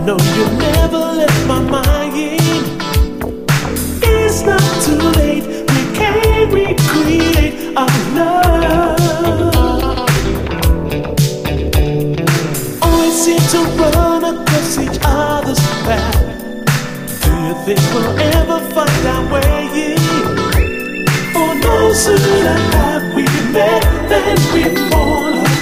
know you never left my mind. It's not too late, we can recreate our love. Always seem to run across each other's path. Do you think we'll ever find our way? Oh, no sooner have we met than we fall apart.